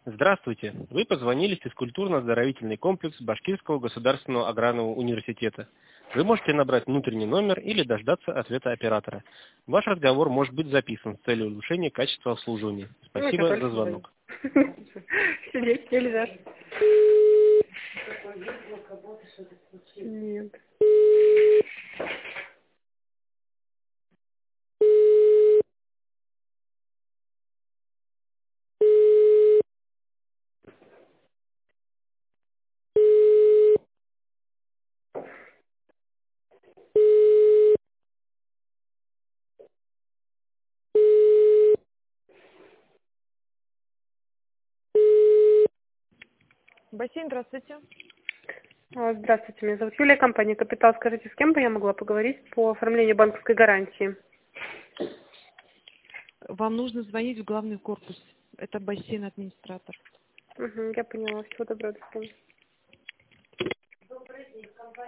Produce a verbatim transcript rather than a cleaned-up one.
Здравствуйте! Вы позвонили в физкультурно-оздоровительный комплекс Башкирского государственного аграрного университета. Вы можете набрать внутренний номер или дождаться ответа оператора. Ваш разговор может быть записан с целью улучшения качества обслуживания. Спасибо за звонок. Сидеть нельзя. Нет. Бассейн, здравствуйте. А, Здравствуйте, меня зовут Юлия, компания «Капитал». Скажите, с кем бы я могла поговорить по оформлению банковской гарантии? Вам нужно звонить в главный корпус. Это бассейн-администратор. Угу, я поняла. Всего доброго, до свидания.